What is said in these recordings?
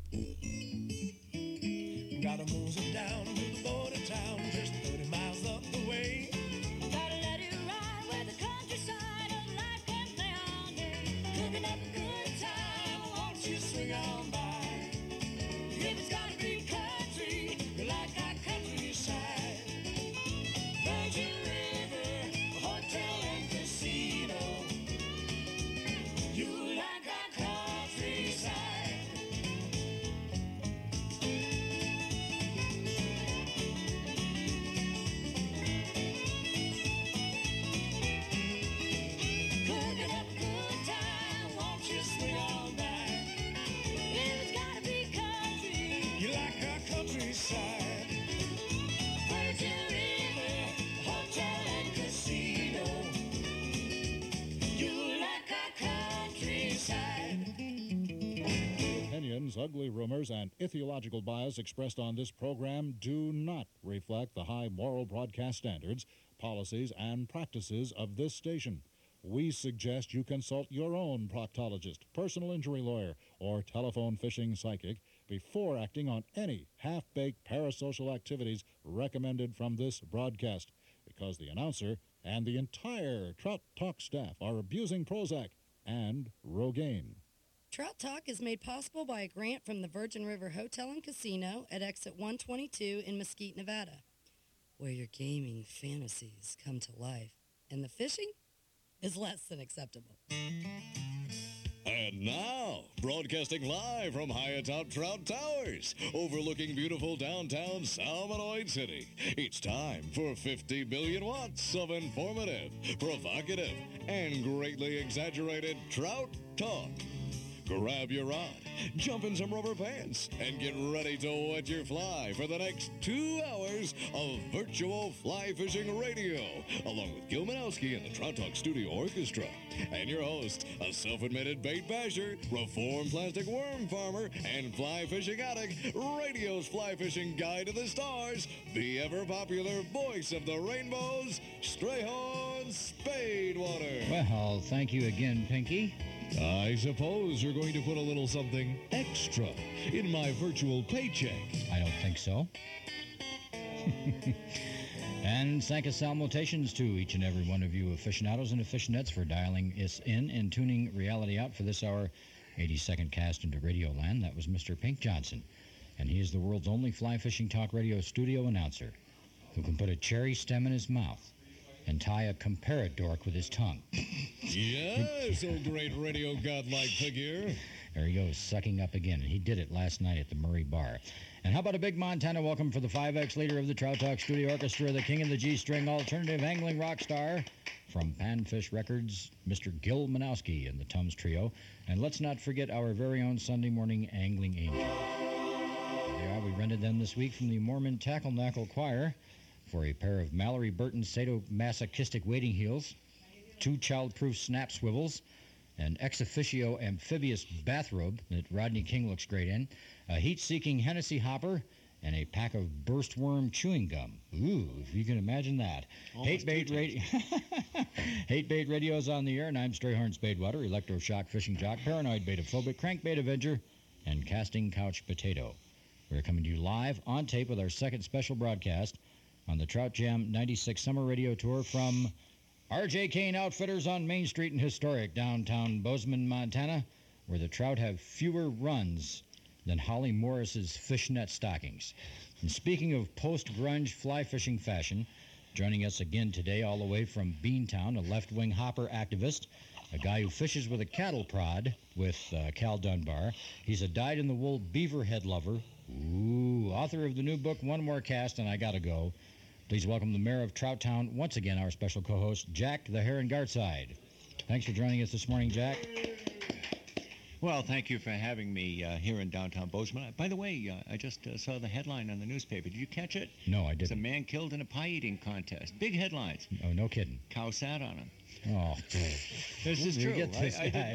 Gotta move it down to the border town, just 30 miles up the way. Gotta let it ride where the countryside of life can play all day. Cooking up a good time, won't you swing on by? If it's gotta be country, you like our countryside. Virgin River, hotel and casino. You like our countryside. Cooking up a good time, won't you swing on by? If it's gotta be country, You like our countryside. Virgin River, hotel and casino. You like our countryside. Opinions, ugly rumors, and ideological bias expressed on this program do not reflect the high moral broadcast standards, policies, and practices of this station. We suggest you consult your own proctologist, personal injury lawyer, or telephone fishing psychic before acting on any half-baked parasocial activities recommended from this broadcast, because the announcer and the entire Trout Talk staff are abusing Prozac and Rogaine. Trout Talk is made possible by a grant from the Virgin River Hotel and Casino at exit 122 in Mesquite, Nevada, where your gaming fantasies come to life and the fishing is less than acceptable. And now, broadcasting live from high atop Trout Towers, overlooking beautiful downtown Salmonoid City, it's time for 50 billion watts of informative, provocative, and greatly exaggerated Trout Talk. Grab your rod, jump in some rubber pants, and get ready to wet your fly for the next 2 hours of virtual fly fishing radio, along with Gil Manowski and the Trout Talk Studio Orchestra. And your host, a self-admitted bait basher, reformed plastic worm farmer, and fly fishing addict, radio's fly fishing guide to the stars, the ever-popular voice of the rainbows, Strayhorn Spadewater. Well, thank you again, Pinky. I suppose you're going to put a little something extra in my virtual paycheck. I don't think so. And thank us salutations to each and every one of you aficionados and aficionettes for dialing us in and tuning reality out for this hour 82nd cast into Radio Land. That was Mr. Pink Johnson, and he is the world's only fly fishing talk radio studio announcer who can put a cherry stem in his mouth and tie a comparadork with his tongue. Yes, oh great radio godlike figure. There he goes, sucking up again. And he did it last night at the Murray Bar. And how about a big Montana welcome for the 5X leader of the Trout Talk Studio Orchestra, the king of the G-string alternative angling rock star from Panfish Records, Mr. Gil Manowski and the Tums Trio. And let's not forget our very own Sunday morning angling angel. There they are. We rented them this week from the Mormon Tackle Knackle Choir for a pair of Mallory Burton sadomasochistic wading heels, 2 child-proof snap swivels, an ex officio amphibious bathrobe that Rodney King looks great in, a heat-seeking Hennessy hopper, and a pack of burst worm chewing gum. Ooh, if you can imagine that. Hate Bait Radio's on the air, and I'm Strayhorn Spadewater, electroshock fishing jock, paranoid baitophobic, crankbait avenger, and casting couch potato. We're coming to you live on tape with our second special broadcast on the Trout Jam 96 Summer Radio Tour from R.J. Kane Outfitters on Main Street in historic downtown Bozeman, Montana, where the trout have fewer runs than Holly Morris's fishnet stockings. And speaking of post-grunge fly fishing fashion, joining us again today all the way from Beantown, a left-wing hopper activist, a guy who fishes with a cattle prod with Cal Dunbar. He's a dyed-in-the-wool beaverhead lover. Ooh, author of the new book, One More Cast and I Gotta Go. Please welcome the mayor of Trout Town, once again our special co-host, Jack the Heron Gartside. Thanks for joining us this morning, Jack. Well, thank you for having me here in downtown Bozeman. By the way, I just saw the headline on the newspaper. Did you catch it? No, I It's a didn't. man killed in a pie-eating contest. Big headlines. Oh, no kidding. Cow sat on him. Oh, This is you true. get this I guy.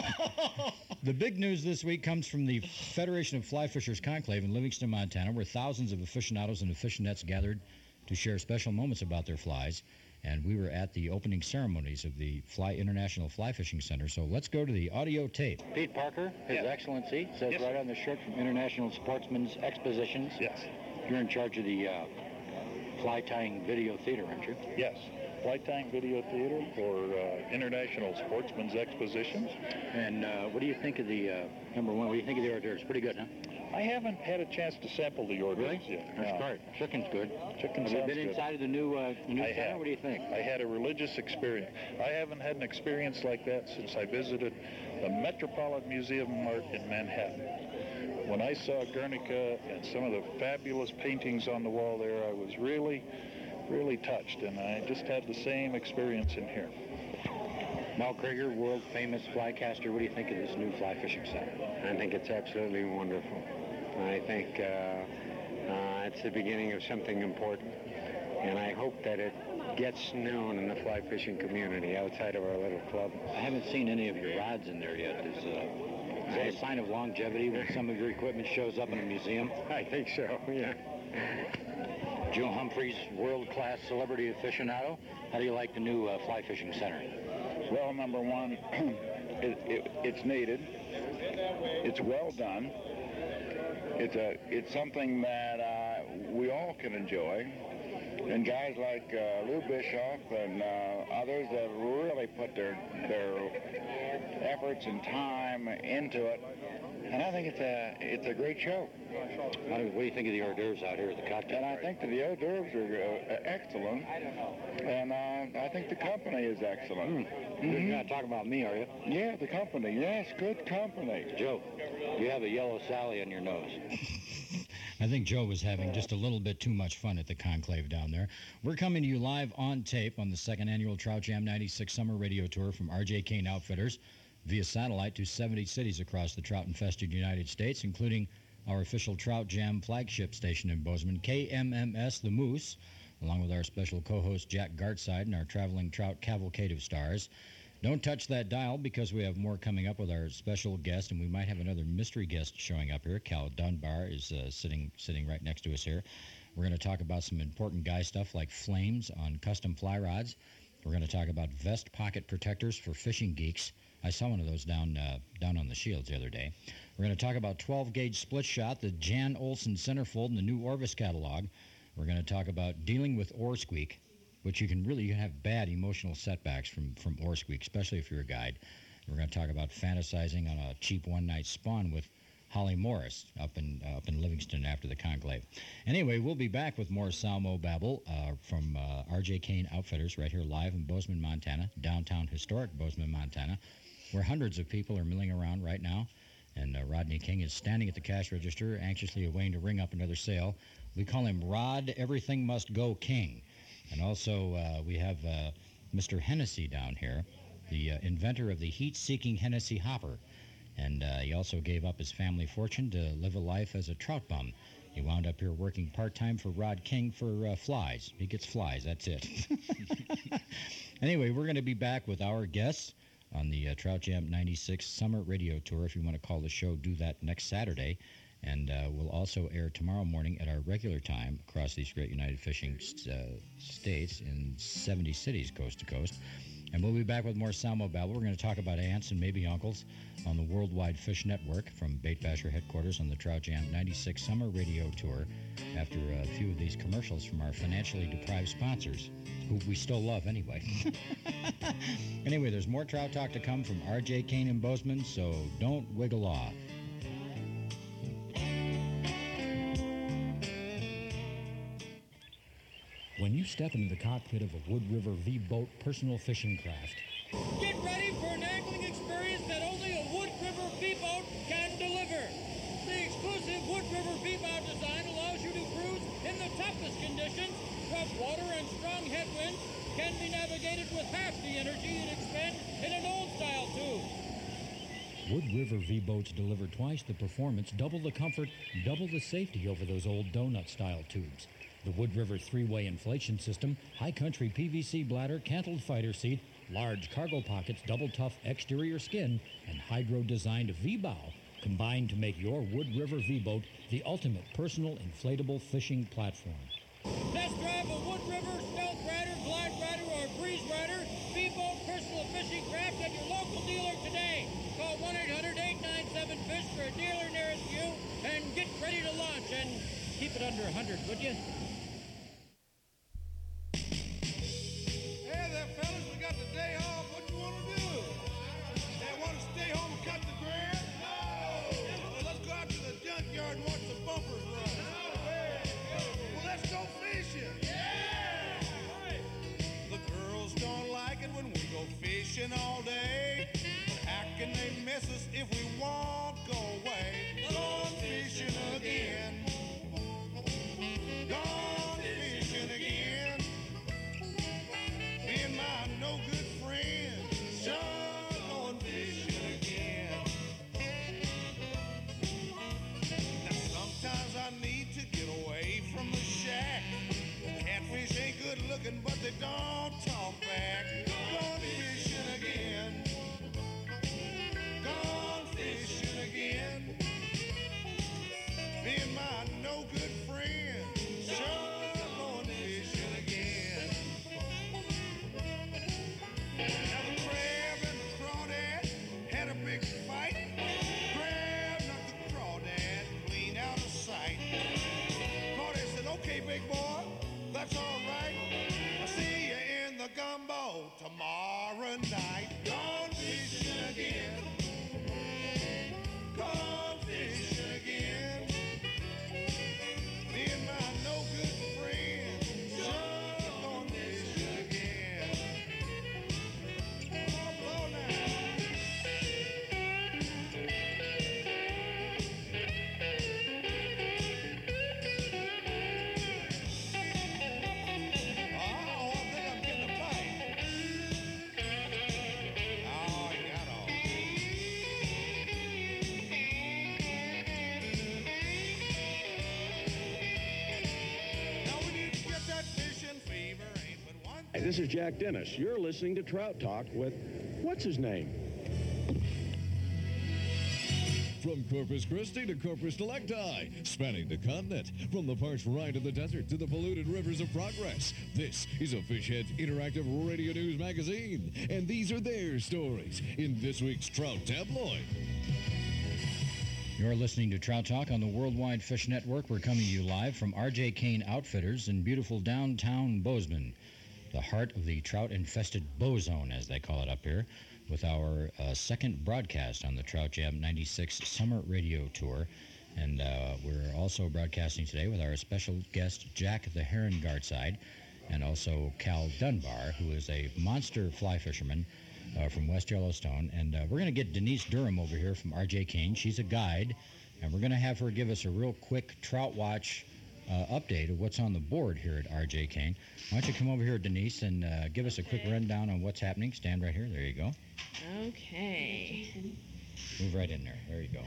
The big news this week comes from the Federation of Fly Fishers Conclave in Livingston, Montana, where thousands of aficionados and aficionettes gathered to share special moments about their flies. and we were at the opening ceremonies of the International Fly Fishing Center. So let's go to the audio tape. Pete Parker, His Excellency, says right on the shirt from International Sportsman's Expositions. Yes. You're in charge of the fly tying video theater, aren't you? Yes. Fly tying video theater for International Sportsman's Expositions. And what do you think of the, number one, what do you think of the hors d'oeuvres? Pretty good, huh? I haven't had a chance to sample the hors d'oeuvres yet. That's great. Chicken's good. Chicken Have you sounds been good. inside of the new I center? have. What do you think? I had a religious experience. I haven't had an experience like that since I visited the Metropolitan Museum of Art in Manhattan. When I saw Guernica and some of the fabulous paintings on the wall there, I was really touched, and I just had the same experience in here. Mal Krieger, world famous fly caster. What do you think of this new fly fishing center? I think it's absolutely wonderful. I think it's the beginning of something important, and I hope that it gets known in the fly fishing community outside of our little club. I haven't seen any of your rods in there yet. Is that a sign of longevity when some of your equipment shows up in a museum? I think so, yeah. Joe Humphreys, world-class celebrity aficionado. How do you like the new fly fishing center? Well, number one, it's needed. It's well done. It's something that we all can enjoy. And guys like Lou Bischoff and others have really put their efforts and time into it. And I think it's a great show. What do you think of the hors d'oeuvres out here at the cocktail And I party? think that the hors d'oeuvres are excellent. And I think the company is excellent. You're not talking about me, are you? Yeah, the company. Yes, good company. Joe, you have a yellow Sally on your nose. I think Joe was having just a little bit too much fun at the conclave down there. We're coming to you live on tape on the second annual Trout Jam 96 Summer Radio Tour from R.J. Kane Outfitters via satellite to 70 cities across the trout-infested United States, including our official Trout Jam flagship station in Bozeman, KMMS The Moose, along with our special co-host Jack Gartside and our traveling trout cavalcade of stars. Don't touch that dial because we have more coming up with our special guest, and we might have another mystery guest showing up here. Cal Dunbar is sitting right next to us here. We're going to talk about some important guy stuff like flames on custom fly rods. We're going to talk about vest pocket protectors for fishing geeks. I saw one of those down on the Shields the other day. We're going to talk about 12-gauge split shot, the Jan Olson centerfold in the new Orvis catalog. We're going to talk about dealing with oar squeak, which you can have bad emotional setbacks from oar squeak, especially if you're a guide. We're going to talk about fantasizing on a cheap one-night spawn with Holly Morris up in Livingston after the conclave. Anyway, we'll be back with more Salmo Babble from R.J. Kane Outfitters right here live in Bozeman, Montana, downtown historic Bozeman, Montana, where hundreds of people are milling around right now. And Rodney King is standing at the cash register, anxiously awaiting to ring up another sale. We call him Rod Everything Must Go King. And also, we have Mr. Hennessy down here, the inventor of the heat-seeking Hennessy hopper. And he also gave up his family fortune to live a life as a trout bum. He wound up here working part-time for Rod King for flies. He gets flies, that's it. Anyway, we're going to be back with our guests on the Trout Jam 96 Summer Radio Tour. If you want to call the show, do that next Saturday. And we'll also air tomorrow morning at our regular time across these great United Fishing states in 70 cities coast to coast. And we'll be back with more Salmo Babble. We're going to talk about aunts and maybe uncles on the Worldwide Fish Network from Bait Basher headquarters on the Trout Jam 96 Summer Radio Tour after a few of these commercials from our financially deprived sponsors, who we still love anyway. Anyway, there's more trout talk to come from R.J. Kane and Bozeman, so don't wiggle off. When you step into the cockpit of a Wood River V-Boat personal fishing craft, get ready for an angling experience that only a Wood River V-Boat can deliver. The exclusive Wood River V-Boat design allows you to cruise in the toughest conditions. Rough water and strong headwinds can be navigated with half the energy you'd expend in an old-style tube. Wood River V-Boats deliver twice the performance, double the comfort, double the safety over those old donut-style tubes. The Wood River three-way inflation system, high country PVC bladder, cantled fighter seat, large cargo pockets, double tough exterior skin, and hydro-designed V-bow combine to make your Wood River V-Boat the ultimate personal inflatable fishing platform. Test drive a Wood River Stealth Rider, Glide Rider, or Freeze Rider, Speedboat, Personal Fishing Craft at your local dealer today. Call 1-800-897-FISH for a dealer nearest you and get ready to launch. And keep it under 100, would you? Hey there, fellas, we got the day off. What you want to do? They want to stay home and cut the grass? No! Well, let's go out to the junkyard and watch the bumpers run. Well, let's go fishing. Yeah! The girls don't like it when we go fishing all day. But how can they miss us if we won't go away? Gone fishing again. Gone fishing again. Me and my no good friend, Sean, going fishing again. Now sometimes I need to get away from the shack. Catfish ain't good looking, but they don't talk back. Gone fishing again. Gone fishing again. Me and my no good friend, Sean, going fishing again. Now the crab and the crawdad had a big fight. Crab knocked the crawdad clean out of sight. Crawdad said, "Okay, big boy, that's all right. I'll see you in the gumbo tomorrow night." Gone fishing again. Gone fishing again. Me and my no good friend, Sean, gone fishing again. Oh, now. Oh, I think I'm getting a bite. Oh, you got all. Now we need to get that fishing fever, ain't but one. Hey, this is Jack Dennis. You're listening to Trout Talk with, what's his name? From Corpus Christi to Corpus Delecti, spanning the continent, from the parched Rhine to the desert to the polluted rivers of progress. This is a Fishhead's interactive radio news magazine, and these are their stories in this week's Trout Tabloid. You're listening to Trout Talk on the Worldwide Fish Network. We're coming to you live from R.J. Kane Outfitters in beautiful downtown Bozeman, the heart of the trout-infested Bow Zone, as they call it up here, with our second broadcast on the Trout Jam 96 Summer Radio Tour. And we're also broadcasting today with our special guest, Jack the Heron Gartside, and also Cal Dunbar, who is a monster fly fisherman from West Yellowstone. And we're going to get Denise Durham over here from R.J. Kane. She's a guide, and we're going to have her give us a real quick trout watch update of what's on the board here at R.J. Kane. Why don't you come over here, Denise, and give us a quick rundown on what's happening. Stand right here. There you go. Okay. Move right in there. There you go.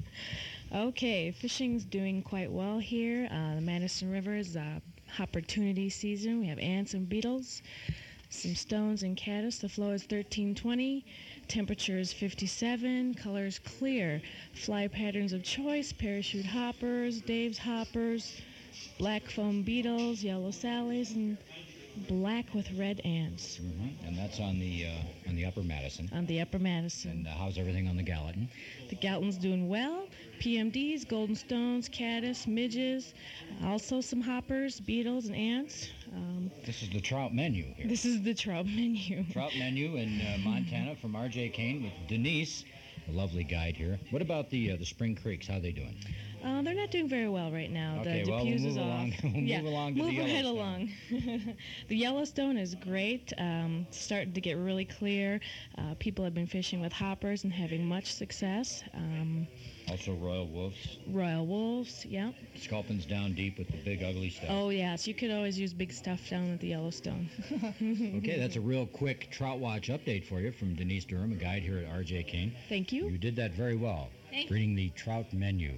Okay, fishing's doing quite well here. The Madison River is opportunity season. We have ants and beetles, some stones and caddis. The flow is 1320. Temperature is 57. Color is clear. Fly patterns of choice: parachute hoppers, Dave's hoppers, black foam beetles, yellow sallies, and black with red ants. Mm-hmm. And that's on the Upper Madison. On the Upper Madison. And how's everything on the Gallatin? The Gallatin's doing well. PMDs, golden stones, caddis, midges, also some hoppers, beetles, and ants. This is the trout menu here. This is the trout menu. Trout menu in Montana from R.J. Kane with Denise, a lovely guide here. What about the Spring Creeks? How are they doing? They're not doing very well right now. Okay, the well, diffuse we'll is move off. along. We'll yeah, move along to the move right Yellowstone. along. The Yellowstone is great. Starting to get really clear. People have been fishing with hoppers and having much success. Also Royal Wolves. Royal Wolves, yeah. Sculpin's down deep with the big ugly stuff. Oh, yes. You could always use big stuff down at the Yellowstone. Okay, that's a real quick Trout Watch update for you from Denise Durham, a guide here at R.J. Kane. Thank you. You did that very well. Thank Reading the trout menu.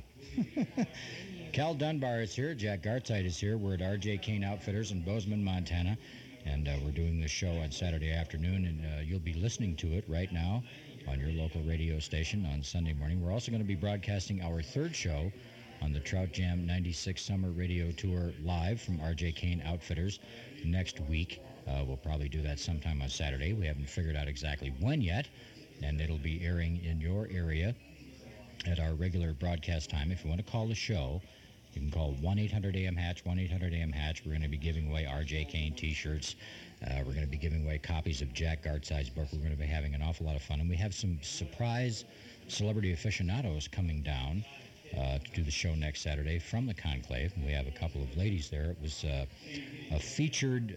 Cal Dunbar is here. Jack Gartside is here. We're at R.J. Kane Outfitters in Bozeman, Montana. And we're doing this show on Saturday afternoon, and you'll be listening to it right now on your local radio station on Sunday morning. We're also going to be broadcasting our third show on the Trout Jam 96 Summer Radio Tour live from R.J. Kane Outfitters next week. We'll probably do that sometime on Saturday. We haven't figured out exactly when yet, and it'll be airing in your area at our regular broadcast time. If you want to call the show, you can call 1-800-AM-HATCH, 1-800-AM-HATCH. We're going to be giving away R.J. Kane T-shirts. We're going to be giving away copies of Jack Gartside's book. We're going to be having an awful lot of fun. And we have some surprise celebrity aficionados coming down to do the show next Saturday from the Conclave. We have a couple of ladies there. It was a featured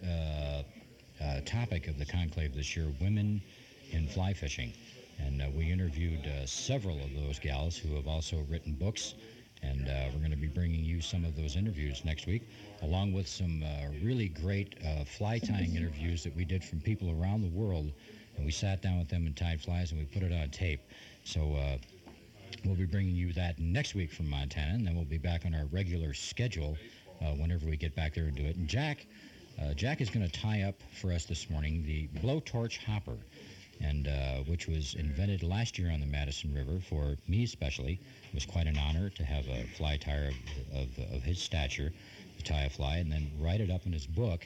topic of the Conclave this year, women in fly fishing. And we interviewed several of those gals who have also written books. And we're going to be bringing you some of those interviews next week, along with some really great fly tying interviews that we did from people around the world. And we sat down with them and tied flies, and we put it on tape. So we'll be bringing you that next week from Montana, and then we'll be back on our regular schedule whenever we get back there and do it. And Jack is going to tie up for us this morning the blowtorch hopper, and which was invented last year on the Madison River for me especially. It was quite an honor to have a fly tyer of his stature to tie a fly and then write it up in his book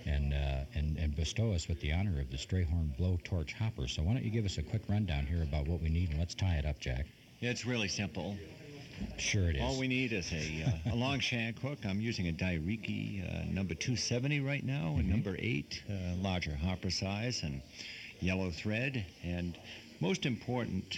and bestow us with the honor of the Strayhorn blowtorch hopper. So why don't you give us a quick rundown here about what we need, and let's tie it up, Jack. It's really simple. Sure it is. All we need is a long shank hook. I'm using a Dairiki number 270 right now, and number 8, larger hopper size, and yellow thread. And most important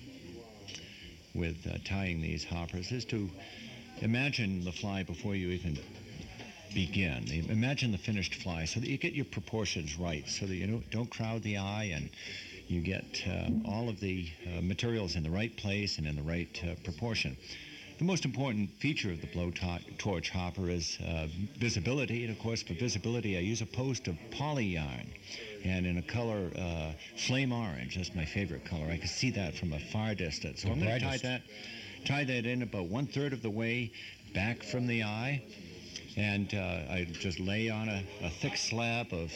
with tying these hoppers is to imagine the fly before you even begin. Imagine the finished fly so that you get your proportions right, so that you don't crowd the eye, and you get all of the materials in the right place and in the right proportion. The most important feature of the blowtorch hopper is visibility, and of course for visibility I use a post of poly yarn, and in a color flame orange. That's my favorite color. I can see that from a far distance. So I'm going to tie that in about 1/3 of the way back from the eye, and I just lay on a thick slab of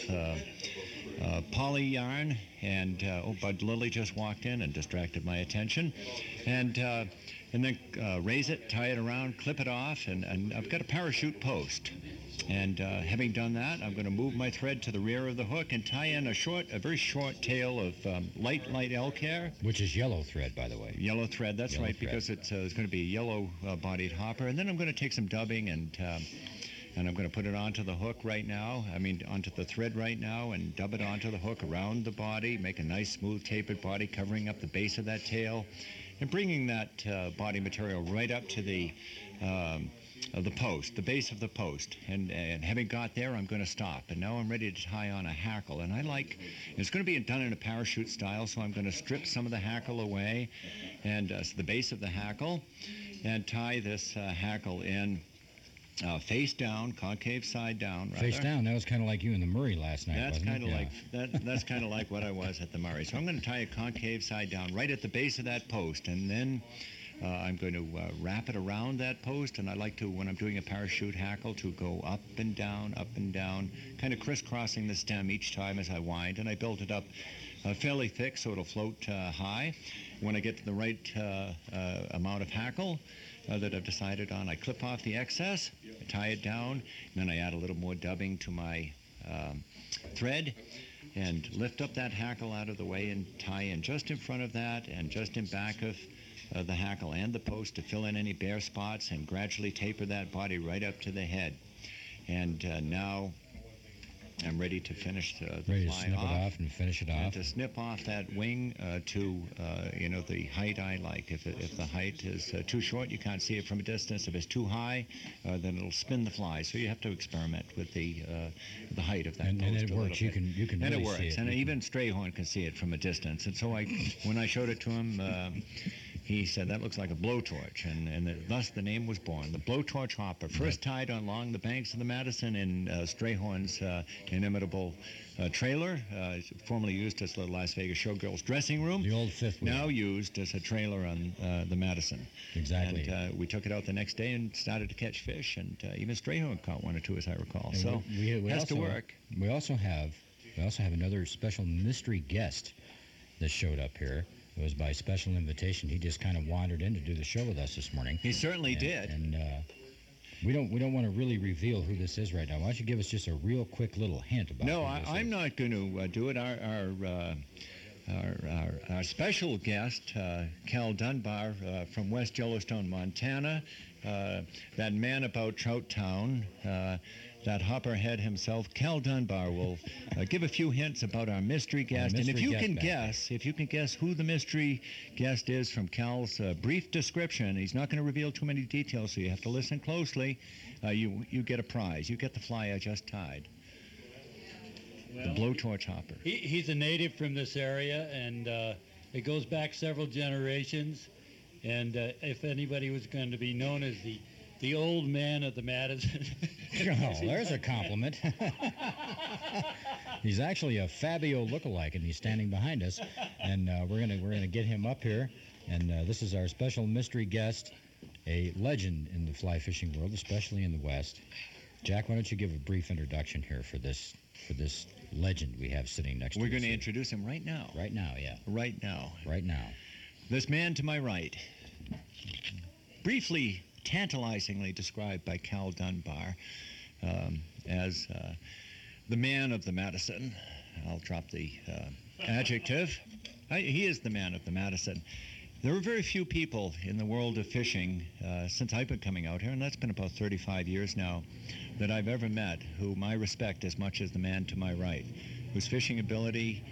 poly yarn, and Bud Lilly just walked in and distracted my attention, and then raise it, tie it around, clip it off, and I've got a parachute post. And having done that, I'm going to move my thread to the rear of the hook and tie in a very short tail of light elk hair. Which is yellow thread, by the way. Yellow thread, that's right, because it's going to be a yellow-bodied hopper. And then I'm going to take some dubbing and I'm going to put it onto the hook right now, onto the thread right now, and dub it onto the hook around the body, make a nice, smooth, tapered body, covering up the base of that tail, and bringing that body material right up to the post, the base of the post. And having got there, I'm going to stop. And now I'm ready to tie on a hackle. And it's going to be done in a parachute style, so I'm going to strip some of the hackle away, and so the base of the hackle, and tie this hackle in face down, concave side down. Rather. Face down. That was kind of like you in the Murray last night. That's kind of like that's kind of like what I was at the Murray. So I'm going to tie a concave side down right at the base of that post, and then I'm going to wrap it around that post. And I like to, when I'm doing a parachute hackle, to go up and down, kind of crisscrossing the stem each time as I wind. And I build it up fairly thick so it'll float high. When I get to the right amount of hackle that I've decided on, I clip off the excess, tie it down, and then I add a little more dubbing to my thread and lift up that hackle out of the way and tie in just in front of that and just in back of the hackle and the post to fill in any bare spots, and gradually taper that body right up to the head. And now I'm ready to finish the ready fly to snip it off and finish it off. And to snip off that wing to the height I like. If the height is too short, you can't see it from a distance. If it's too high, then it'll spin the fly. So you have to experiment with the height of that post. And it works. You can and really it works. see it. And even Strayhorn can see it from a distance. And so when I showed it to him, he said, that looks like a blowtorch, and thus the name was born. The blowtorch hopper, first tied along the banks of the Madison in Strayhorn's inimitable trailer, formerly used as the Las Vegas Showgirls dressing room. The old fifth wheel. Now used as a trailer on the Madison. Exactly. And we took it out the next day and started to catch fish, and even Strayhorn caught one or two, as I recall. And so it has to work. We also have another special mystery guest that showed up here. It was by special invitation. He just kind of wandered in to do the show with us this morning. He certainly did. We don't want to really reveal who this is right now. Why don't you give us just a real quick little hint about No, who this I'm is? not going to do it. Our special guest, Cal Dunbar from West Yellowstone, Montana, that man about Trout Town, that hopperhead himself, Cal Dunbar, will give a few hints about our mystery guest. And if you can guess who the mystery guest is from Cal's brief description, he's not going to reveal too many details, so you have to listen closely. You get a prize. You get the fly I just tied. The blowtorch hopper. He's a native from this area, and it goes back several generations. And if anybody was going to be known as the old man of the Madison. Oh, there's a compliment. He's actually a Fabio lookalike, and he's standing behind us. And we're gonna get him up here. And this is our special mystery guest, a legend in the fly fishing world, especially in the West. Jack, why don't you give a brief introduction here for this legend we have sitting next to us? We're going to introduce him right now. Right now, yeah. Right now. Right now. This man to my right, briefly, tantalizingly described by Cal Dunbar as the man of the Madison. I'll drop the adjective. He is the man of the Madison. There are very few people in the world of fishing since I've been coming out here, and that's been about 35 years now, that I've ever met whom I respect as much as the man to my right, whose fishing ability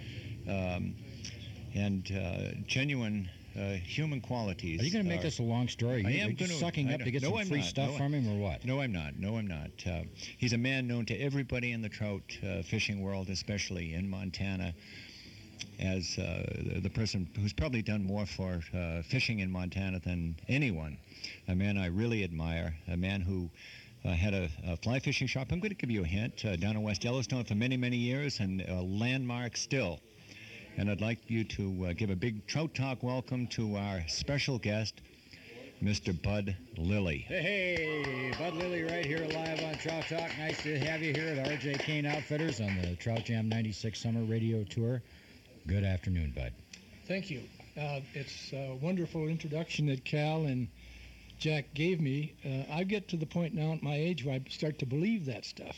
and genuine human qualities. Are you going to make this a long story? I am Are you sucking up to get some free stuff from him, or what? No, I'm not. He's a man known to everybody in the trout fishing world, especially in Montana, as the person who's probably done more for fishing in Montana than anyone. A man I really admire, a man who had a fly fishing shop. I'm going to give you a hint, down in West Yellowstone for many, many years, and a landmark still. And I'd like you to give a big Trout Talk welcome to our special guest, Mr. Bud Lilly. Hey, Bud Lilly right here live on Trout Talk. Nice to have you here at R.J. Kane Outfitters on the Trout Jam 96 Summer Radio Tour. Good afternoon, Bud. Thank you. It's a wonderful introduction that Cal and Jack gave me. I get to the point now at my age where I start to believe that stuff.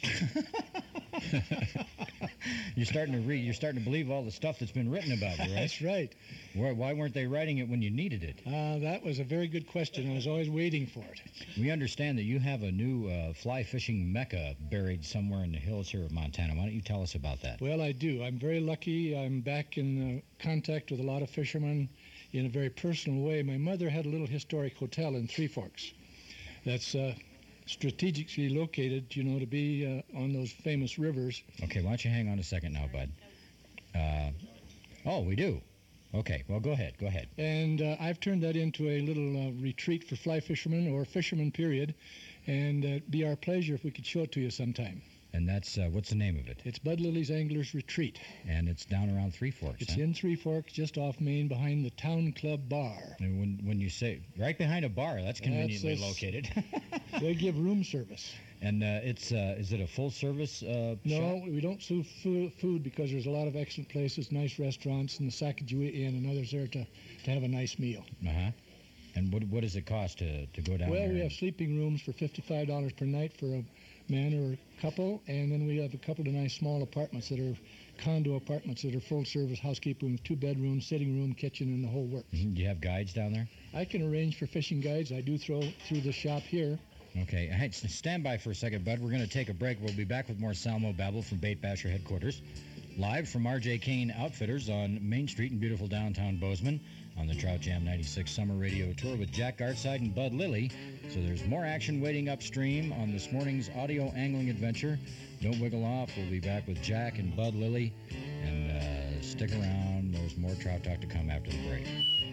You're starting to read. You're starting to believe all the stuff that's been written about you, right? That's right. Why weren't they writing it when you needed it? That was a very good question. I was always waiting for it. We understand that you have a new fly fishing mecca buried somewhere in the hills here of Montana. Why don't you tell us about that? Well, I do. I'm very lucky. I'm back in contact with a lot of fishermen in a very personal way. My mother had a little historic hotel in Three Forks that's strategically located, to be on those famous rivers. Okay, why don't you hang on a second now, Bud? Oh, we do. Okay, well, go ahead. And I've turned that into a little retreat for fly fishermen, or fishermen, period. And it'd be our pleasure if we could show it to you sometime. And that's, what's the name of it? It's Bud Lilly's Anglers Retreat. And it's down around Three Forks, It's in Three Forks, just off Main, behind the Town Club Bar. And when you say, right behind a bar, that's conveniently located. They give room service. And is it a full-service No, shop? we don't serve food because there's a lot of excellent places, nice restaurants, and the Sacagawea Inn and others there to have a nice meal. Uh-huh. And what does it cost to go down there? Well, we have sleeping rooms for $55 per night for a man or a couple, and then we have a couple of nice small apartments that are condo apartments that are full-service housekeeping with 2 bedrooms, sitting room, kitchen, and the whole works. Mm-hmm. Do you have guides down there? I can arrange for fishing guides. I do throw through the shop here. Okay, hey, stand by for a second, Bud. We're going to take a break. We'll be back with more Salmo Babble from Bait Basher headquarters, live from R.J. Kane Outfitters on Main Street in beautiful downtown Bozeman on the Trout Jam 96 Summer Radio Tour with Jack Gartside and Bud Lilly. So there's more action waiting upstream on this morning's audio angling adventure. Don't wiggle off. We'll be back with Jack and Bud Lilly. And stick around. There's more Trout Talk to come after the break.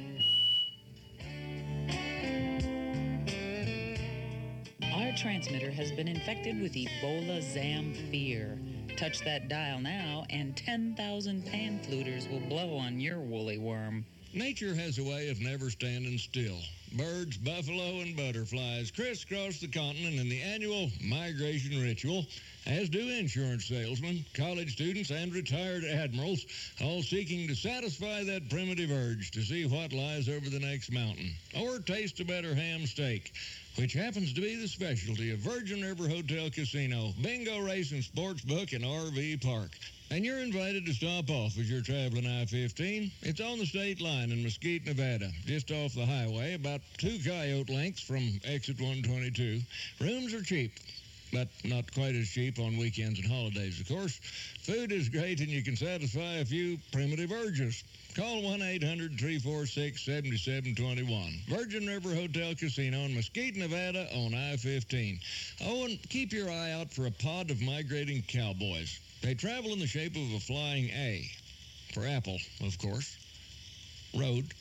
Our transmitter has been infected with Ebola Zam fear. Touch that dial now, and 10,000 pan fluters will blow on your woolly worm. Nature has a way of never standing still. Birds, buffalo, and butterflies crisscross the continent in the annual migration ritual, as do insurance salesmen, college students, and retired admirals, all seeking to satisfy that primitive urge to see what lies over the next mountain, or taste a better ham steak. which happens to be the specialty of Virgin River Hotel Casino, Bingo Racing Sportsbook, and RV Park. And you're invited to stop off as you're traveling I-15. It's on the state line in Mesquite, Nevada, just off the highway, about 2 coyote lengths from exit 122. Rooms are cheap, but not quite as cheap on weekends and holidays, of course. Food is great, and you can satisfy a few primitive urges. Call 1-800-346-7721. Virgin River Hotel Casino in Mesquite, Nevada on I-15. Oh, and keep your eye out for a pod of migrating cowboys. They travel in the shape of a flying A. For apple, of course. Road.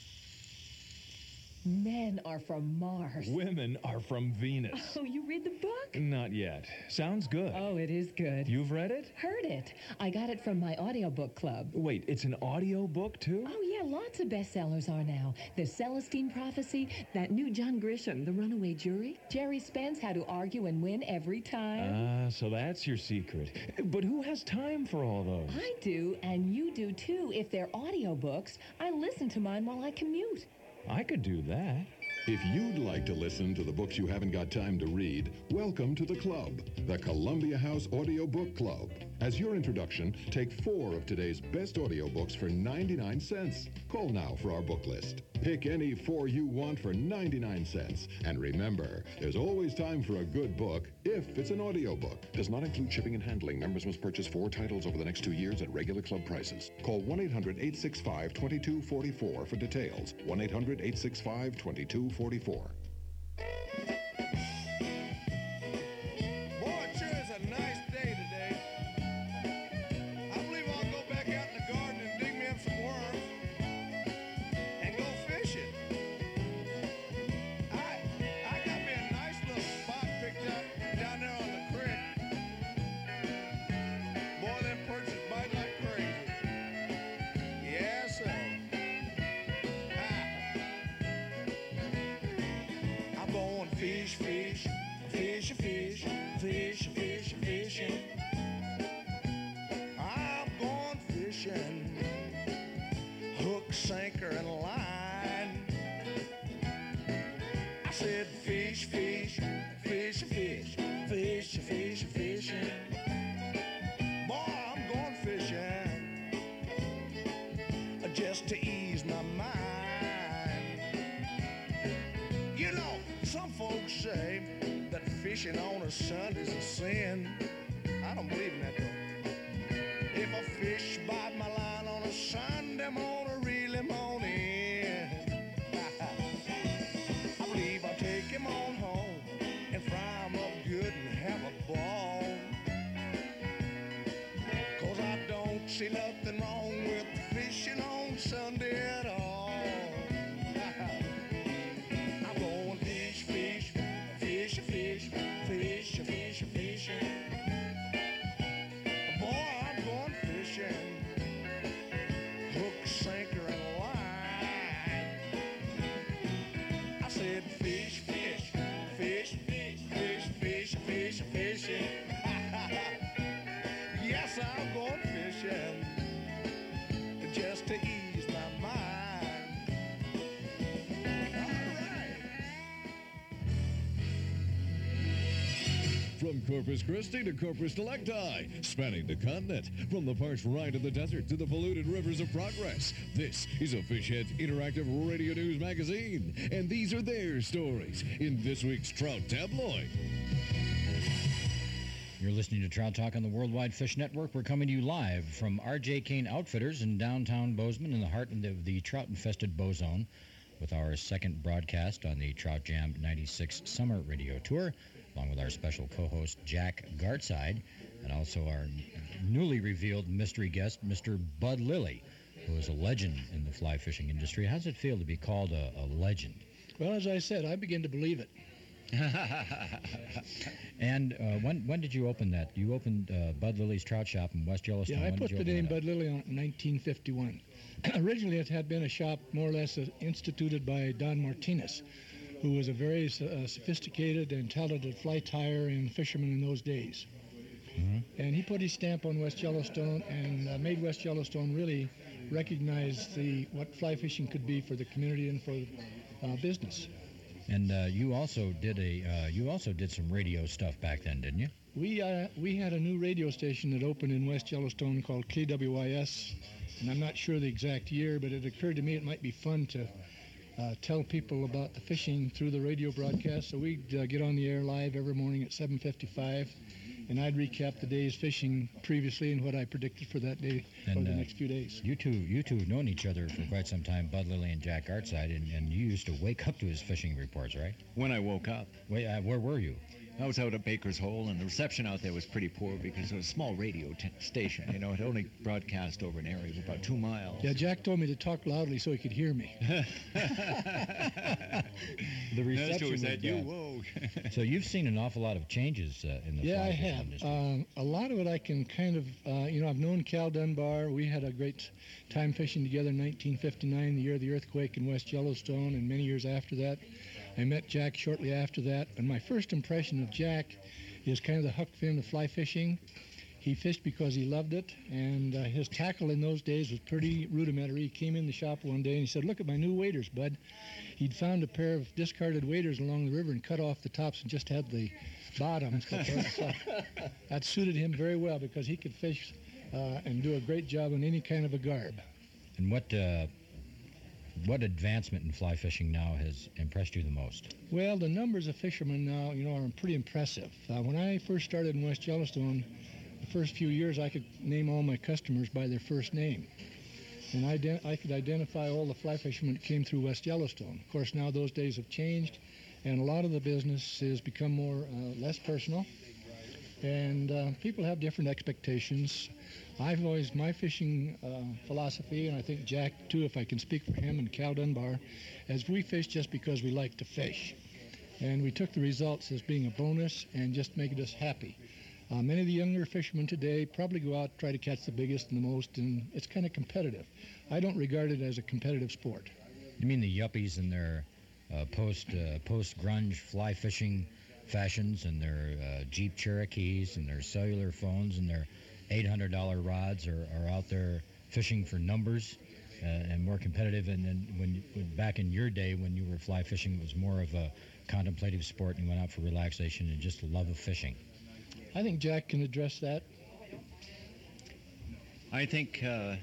Men are from Mars. Women are from Venus. Oh, you read the book? Not yet. Sounds good. Oh, it is good. You've read it? Heard it. I got it from my audiobook club. Wait, it's an audio book, too? Oh, yeah, lots of bestsellers are now. The Celestine Prophecy, that new John Grisham, The Runaway Jury. Jerry Spence, How to Argue and Win Every Time. So that's your secret. But who has time for all those? I do, and you do, too. If they're audiobooks, I listen to mine while I commute. I could do that. If you'd like to listen to the books you haven't got time to read, welcome to the club, the Columbia House Audiobook Club. As your introduction, take 4 of today's best audiobooks for 99 cents. Call now for our book list. Pick any 4 you want for 99 cents. And remember, there's always time for a good book if it's an audiobook. Does not include shipping and handling. Members must purchase 4 titles over the next 2 years at regular club prices. Call 1-800-865-2244 for details. 1-800-865-2244. Boy, it sure is a nice day today. I believe I'll go back out in the garden and dig me up some worms and go fishing. I got me a nice little spot picked up down there on the creek. Boy, them perches bite like crazy. Yes, sir. I'm going fish, fish, fish, fish, fish, fish, fishing. I'm going fishing, hook, sinker, and line. I said fish, fish, fish, fish, fish, fish, fishing. Boy, I'm going fishing just to ease my mind. You know, some folks say that fishing on a Sunday's a sin. I don't believe in that, though. If a fish bite my line on a Sunday, I'm gonna reel him on in. I believe I'll take him on home and fry him up good and have a ball. 'Cause I don't see nothing wrong with fishing on Sunday at all. I'm going fish, fish, fish, fish, fish, fish, fishing. Boy, I'm going fishing, hook, sinker, and line. I said fish, fish, fish, fish, fish, fish, fish, fishing. Yes, I'm going fishing just to ease my mind. All right. From Corpus Christi to Corpus Delecti, spanning the continent, from the parched rind of the desert to the polluted rivers of progress. This is a Fishhead's interactive radio news magazine, and these are their stories in this week's Trout Tabloid. You're listening to Trout Talk on the Worldwide Fish Network. We're coming to you live from R.J. Kane Outfitters in downtown Bozeman in the heart of the trout-infested Bozone with our second broadcast on the Trout Jam 96 Summer Radio Tour, along with our special co-host Jack Gartside, and also our newly revealed mystery guest, Mr. Bud Lilly, who is a legend in the fly fishing industry. How does it feel to be called a legend? Well, as I said, I begin to believe it. And when did you open that? You opened Bud Lilly's Trout Shop in West Yellowstone. Yeah, I When put did you the open name that up? Bud Lilly on it in 1951. Originally, it had been a shop more or less instituted by Don Martinez, who was a very sophisticated and talented fly tyer and fisherman in those days. Mm-hmm. And he put his stamp on West Yellowstone and made West Yellowstone really recognize what fly fishing could be for the community and for business. And you also did some radio stuff back then, didn't you? We had a new radio station that opened in West Yellowstone called KWIS, and I'm not sure the exact year, but it occurred to me it might be fun to tell people about the fishing through the radio broadcast. So we'd get on the air live every morning at 7:55, and I'd recap the day's fishing previously and what I predicted for that day for the next few days. You two have known each other for quite some time, Bud Lilly and Jack Artside, and you used to wake up to his fishing reports, right? When I woke up. Wait, where were you? I was out at Baker's Hole, and the reception out there was pretty poor because it was a small radio station. You know, it only broadcast over an area of about 2 miles. Yeah, Jack told me to talk loudly so he could hear me. The reception was that you? bad. Whoa. So you've seen an awful lot of changes in the Yeah, fly I fishing have. industry. A lot of it I can kind of, I've known Cal Dunbar. We had a great time fishing together in 1959, the year of the earthquake in West Yellowstone, and many years after that. I met Jack shortly after that, and my first impression of Jack is kind of the hook fin of fly fishing. He fished because he loved it, and his tackle in those days was pretty rudimentary. He came in the shop one day and he said, "Look at my new waders, Bud." He'd found a pair of discarded waders along the river and cut off the tops and just had the bottoms. That suited him very well because he could fish and do a great job in any kind of a garb. And what advancement in fly fishing now has impressed you the most? Well, the numbers of fishermen now, are pretty impressive. When I first started in West Yellowstone, the first few years I could name all my customers by their first name. And I could identify all the fly fishermen that came through West Yellowstone. Of course, now those days have changed, and a lot of the business has become less personal. And people have different expectations. My fishing philosophy, and I think Jack too, if I can speak for him, and Cal Dunbar, is we fish just because we like to fish. And we took the results as being a bonus and just making us happy. Many of the younger fishermen today probably go out, try to catch the biggest and the most, and it's kind of competitive. I don't regard it as a competitive sport. You mean the yuppies and their post-grunge fly fishing fashions and their Jeep Cherokees and their cellular phones and their $800 rods are out there fishing for numbers and more competitive. And then when back in your day when you were fly fishing, it was more of a contemplative sport and you went out for relaxation and just the love of fishing. I think Jack can address that. I think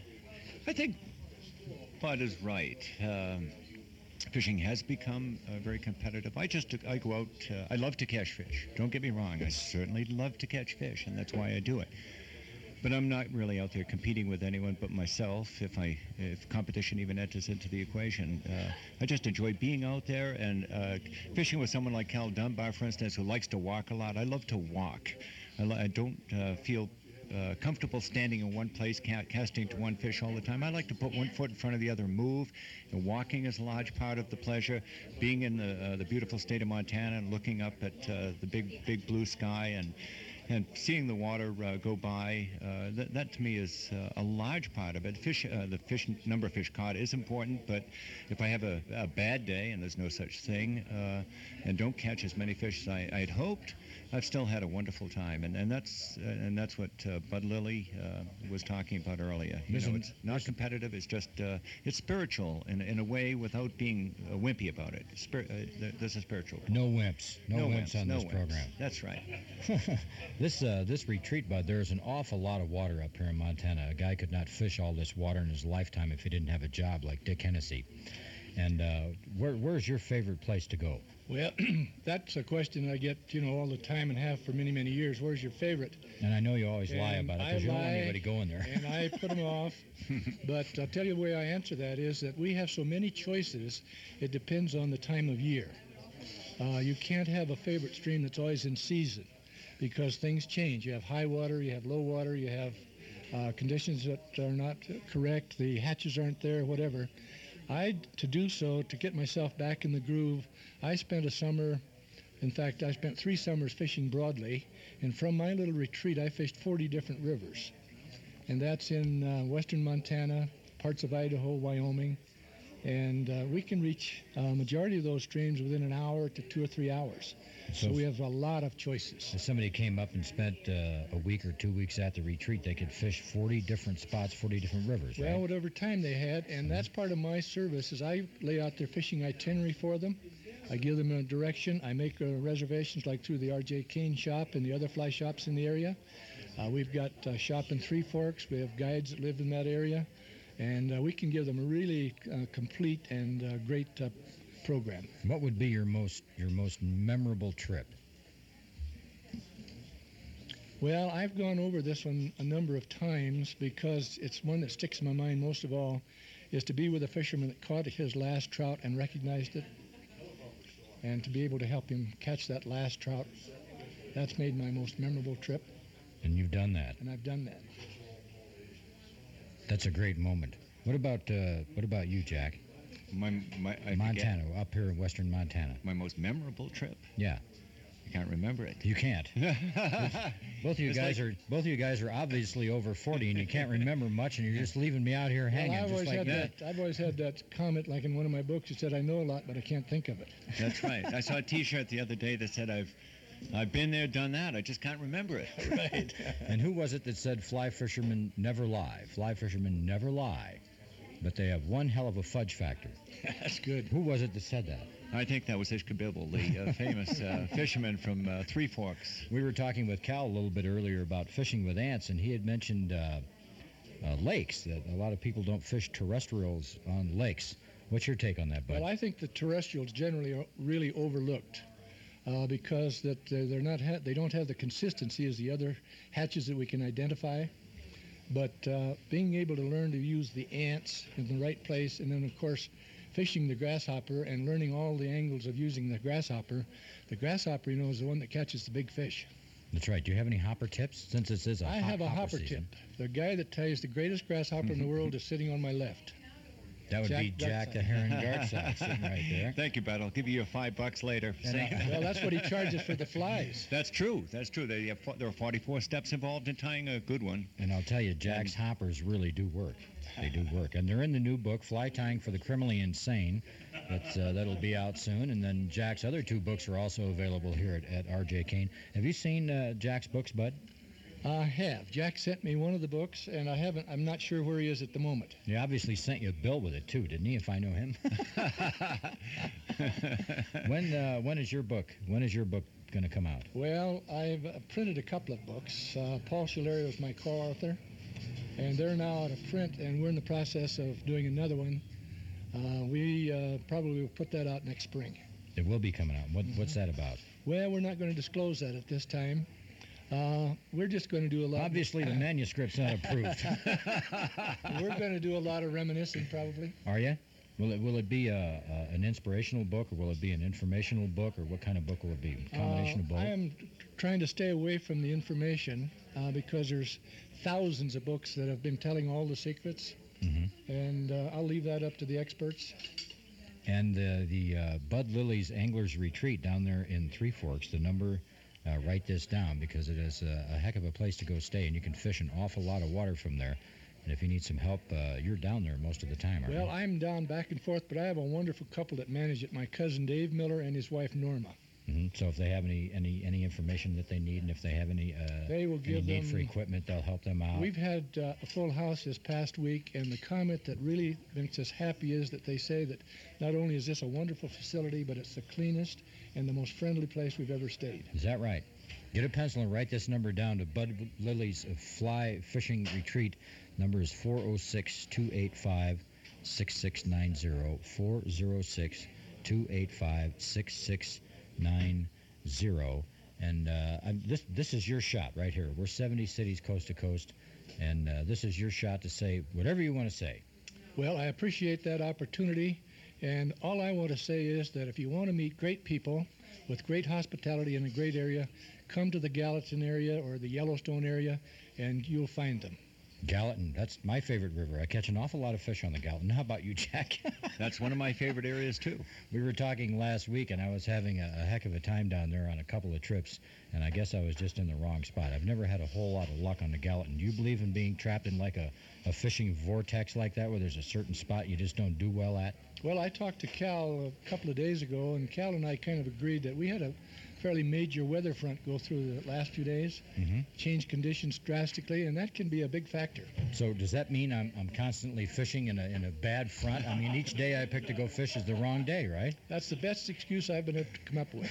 Bud is right. Fishing has become very competitive. I go out. I love to catch fish. Don't get me wrong. I certainly love to catch fish, and that's why I do it. But I'm not really out there competing with anyone but myself. If competition even enters into the equation, I just enjoy being out there and fishing with someone like Cal Dunbar, for instance, who likes to walk a lot. I love to walk. I don't feel comfortable standing in one place, casting to one fish all the time. I like to put one foot in front of the other, move, and walking is a large part of the pleasure. Being in the beautiful state of Montana and looking up at the big blue sky and seeing the water go by, that to me is a large part of it. The number of fish caught is important, but if I have a bad day, and there's no such thing, and don't catch as many fish as I had hoped, I've still had a wonderful time, and that's what Bud Lilly was talking about earlier. It's not competitive. It's just it's spiritual in a way without being wimpy about it. There's a spiritual. No wimps. No wimps on this program. That's right. This retreat, Bud, there's an awful lot of water up here in Montana. A guy could not fish all this water in his lifetime if he didn't have a job like Dick Hennessy. And where's your favorite place to go? Well, that's a question I get, all the time and have for many, many years. Where's your favorite? And I know you always lie about it because you don't want anybody going there. And I put them off. But I'll tell you the way I answer that is that we have so many choices, it depends on the time of year. You can't have a favorite stream that's always in season because things change. You have high water, you have low water, you have conditions that are not correct, the hatches aren't there, whatever. To do so, to get myself back in the groove, I spent a summer, in fact, I spent 3 summers fishing broadly, and from my little retreat, I fished 40 different rivers. And that's in western Montana, parts of Idaho, Wyoming, and we can reach a majority of those streams within an hour to 2 or 3 hours. So we have a lot of choices. If somebody came up and spent a week or 2 weeks at the retreat, they could fish 40 different spots, 40 different rivers, right? Well, whatever time they had, and that's part of my service is I lay out their fishing itinerary for them. I give them a direction. I make reservations like through the R.J. Kane shop and the other fly shops in the area. We've got a shop in Three Forks. We have guides that live in that area. And we can give them a really complete and great program. What would be your most memorable trip? Well, I've gone over this one a number of times because it's one that sticks in my mind most of all, is to be with a fisherman that caught his last trout and recognized it, and to be able to help him catch that last trout. That's made my most memorable trip. And you've done that. And I've done that. That's a great moment. What about you, Jack? Montana, up here in western Montana. My most memorable trip? Yeah. I can't remember it. You can't. Both of you guys are obviously over 40, and you can't remember much, and you're just leaving me out here hanging. I've always had that comment, like in one of my books. It said, "I know a lot, but I can't think of it." That's right. I saw a T-shirt the other day that said, "I've been there, done that. I just can't remember it." Right. And who was it that said fly fishermen never lie? Fly fishermen never lie, but they have one hell of a fudge factor. That's good. Who was it that said that? I think that was Ishkabibble, the famous fisherman from Three Forks. We were talking with Cal a little bit earlier about fishing with ants, and he had mentioned lakes, that a lot of people don't fish terrestrials on lakes. What's your take on that, Bud? Well, I think the terrestrials generally are really overlooked because that they don't have the consistency as the other hatches that we can identify. But being able to learn to use the ants in the right place, and then, of course, fishing the grasshopper and learning all the angles of using the grasshopper, is the one that catches the big fish. That's right. Do you have any hopper tips? Since this is I have a hopper season. tip. The guy that ties the greatest grasshopper in the world is sitting on my left. That would be Jack the Heron Gartside sitting right there. Thank you, Bud. I'll give you your $5 later. Well, that's what he charges for the flies. That's true. That's true. There are 44 steps involved in tying a good one. And I'll tell you, Jack's hoppers really do work. They do work. And they're in the new book, Fly Tying for the Criminally Insane. That'll be out soon. And then Jack's other two books are also available here at R.J. Kane. Have you seen Jack's books, Bud? I have. Jack sent me one of the books, and I'm not sure where he is at the moment. He obviously sent you a bill with it, too, didn't he, if I know him? When is your book going to come out? Well, I've printed a couple of books. Paul Schillery was my co-author, and they're now out of print, and we're in the process of doing another one. We probably will put that out next spring. It will be coming out. What's that about? Well, we're not going to disclose that at this time. We're just going to do a lot. Obviously, the manuscript's not approved. We're going to do a lot of reminiscing, probably. Are you? Will it be an inspirational book, or will it be an informational book, or what kind of book will it be? A combination of both? I am trying to stay away from the information because there's thousands of books that have been telling all the secrets, and I'll leave that up to the experts. And the Bud Lilly's Anglers Retreat down there in Three Forks, the number... write this down because it is a heck of a place to go stay, and you can fish an awful lot of water from there. And if you need some help, you're down there most of the time, aren't you? Well, I'm down back and forth, but I have a wonderful couple that manage it, my cousin Dave Miller and his wife Norma. So if they have any information that they need, and if they have any need for equipment, they'll help them out. We've had a full house this past week, and the comment that really makes us happy is that they say that not only is this a wonderful facility, but it's the cleanest and the most friendly place we've ever stayed. Is that right? Get a pencil and write this number down to Bud Lilly's Fly Fishing Retreat. Number is 406-285-6690, 406-285-6690. And this is your shot right here. We're 70 cities coast to coast, and this is your shot to say whatever you want to say. Well, I appreciate that opportunity, and all I want to say is that if you want to meet great people with great hospitality in a great area, come to the Gallatin area or the Yellowstone area, and you'll find them. Gallatin, that's my favorite river. I catch an awful lot of fish on the Gallatin. How about you, Jack? That's one of my favorite areas, too. We were talking last week, and I was having a heck of a time down there on a couple of trips, and I guess I was just in the wrong spot. I've never had a whole lot of luck on the Gallatin. Do you believe in being trapped in like a fishing vortex like that, where there's a certain spot you just don't do well at? Well, I talked to Cal a couple of days ago, and Cal and I kind of agreed that we had a fairly major weather front go through the last few days, change conditions drastically, and that can be a big factor. So does that mean I'm constantly fishing in a bad front? I mean, each day I pick to go fish is the wrong day, right? That's the best excuse I've been able to come up with.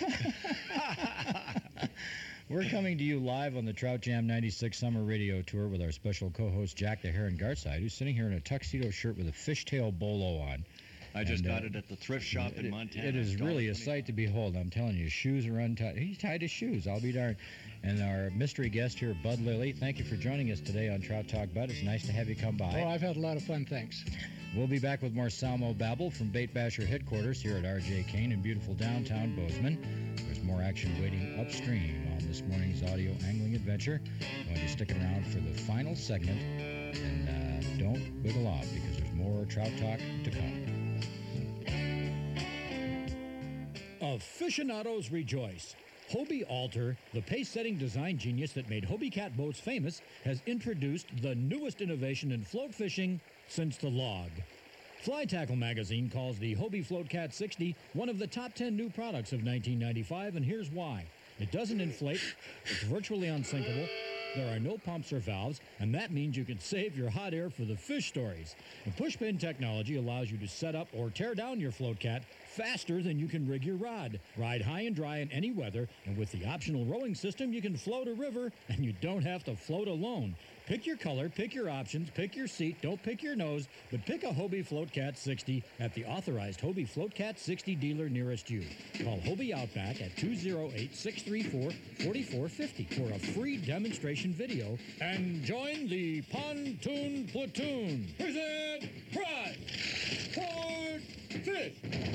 We're coming to you live on the Trout Jam 96 Summer Radio Tour with our special co-host Jack the Heron Gartside, who's sitting here in a tuxedo shirt with a fishtail bolo on. I just got it at the thrift shop in Montana. It is really a sight to behold. I'm telling you, shoes are untied. He tied his shoes. I'll be darned. And our mystery guest here, Bud Lilly, thank you for joining us today on Trout Talk, Bud. It's nice to have you come by. Oh, I've had a lot of fun, thanks. We'll be back with more Salmo Babble from Bait Basher headquarters here at R.J. Kane in beautiful downtown Bozeman. There's more action waiting upstream on this morning's audio angling adventure. I want you to stick around for the final segment, and don't wiggle off because there's more Trout Talk to come. Aficionados rejoice. Hobie Alter, the pace-setting design genius that made Hobie Cat boats famous, has introduced the newest innovation in float fishing since the log. Fly Tackle magazine calls the Hobie Float Cat 60 one of the top 10 new products of 1995, and here's why. It doesn't inflate, it's virtually unsinkable, there are no pumps or valves, and that means you can save your hot air for the fish stories. And push-pin technology allows you to set up or tear down your Float Cat faster than you can rig your rod. Ride high and dry in any weather, and with the optional rowing system, you can float a river, and you don't have to float alone. Pick your color, pick your options, pick your seat, don't pick your nose, but pick a Hobie Float Cat 60 at the authorized Hobie Float Cat 60 dealer nearest you. Call Hobie Outback at 208-634-4450 for a free demonstration video and join the Pontoon Platoon. Present prize, Ford Fish.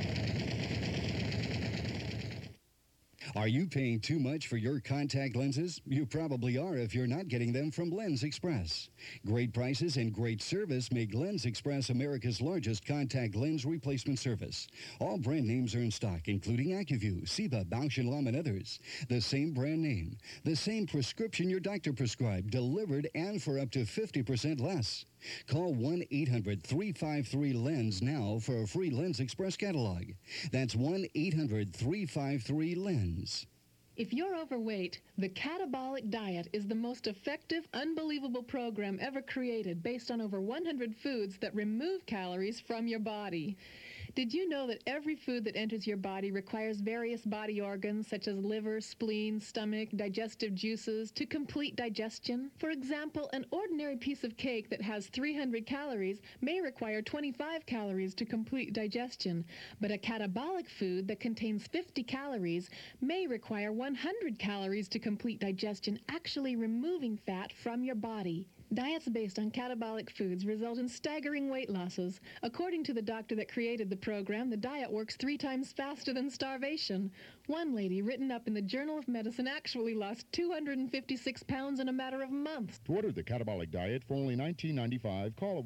Are you paying too much for your contact lenses? You probably are if you're not getting them from Lens Express. Great prices and great service make Lens Express America's largest contact lens replacement service. All brand names are in stock, including AccuView, Ciba, Bausch & Lomb, and others. The same brand name, the same prescription your doctor prescribed, delivered and for up to 50% less. Call 1-800-353-LENS now for a free Lens Express catalog. That's 1-800-353-LENS. If you're overweight, the Catabolic Diet is the most effective, unbelievable program ever created based on over 100 foods that remove calories from your body. Did you know that every food that enters your body requires various body organs such as liver, spleen, stomach, digestive juices to complete digestion? For example, an ordinary piece of cake that has 300 calories may require 25 calories to complete digestion, but a catabolic food that contains 50 calories may require 100 calories to complete digestion, actually removing fat from your body. Diets based on catabolic foods result in staggering weight losses. According to the doctor that created the program, the diet works 3 times faster than starvation. One lady, written up in the Journal of Medicine, actually lost 256 pounds in a matter of months. To order the Catabolic Diet for only $19.95, call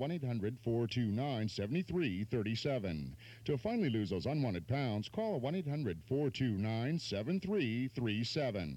1-800-429-7337. To finally lose those unwanted pounds, call 1-800-429-7337.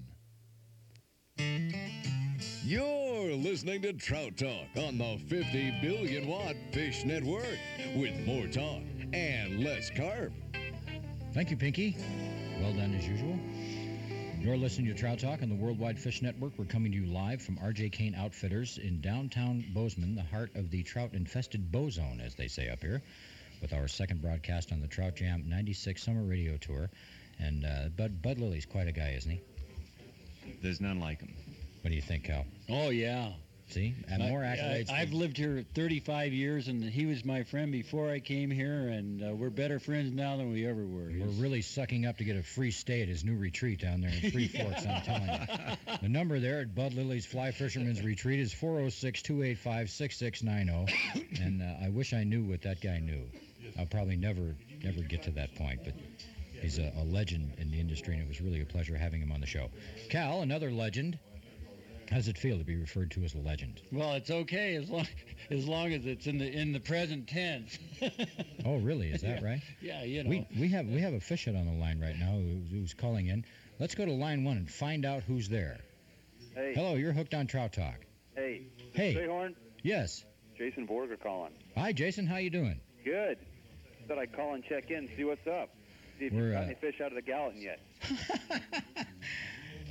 You're listening to Trout Talk on the 50 Billion Watt Fish Network with more talk and less carp. Thank you, Pinky. Well done as usual. You're listening to Trout Talk on the Worldwide Fish Network. We're coming to you live from R.J. Kane Outfitters in downtown Bozeman, the heart of the trout-infested Bozone, as they say up here, with our second broadcast on the Trout Jam 96 Summer Radio Tour. And Bud Lilly's quite a guy, isn't he? There's none like him. What do you think, Cal? Oh, yeah. See? And more accolades. I've lived here 35 years, and he was my friend before I came here, and we're better friends now than we ever were. We're really sucking up to get a free stay at his new retreat down there in Three Forks, I'm telling you. The number there at Bud Lilly's Fly Fisherman's Retreat is 406-285-6690, and I wish I knew what that guy knew. I'll probably never get to that point, but he's a legend in the industry, and it was really a pleasure having him on the show. Cal, another legend. How does it feel to be referred to as a legend? Well, it's okay as long as it's in the present tense. Oh, really? Is that right? Yeah, you know. We have a fish head on the line right now who's calling in. Let's go to line 1 and find out who's there. Hey. Hello, you're hooked on Trout Talk. Hey. Hey. Strayhorn? Yes. Jason Borger calling. Hi, Jason. How you doing? Good. Thought I'd call and check in, see what's up. See if you've got any fish out of the Gallatin yet.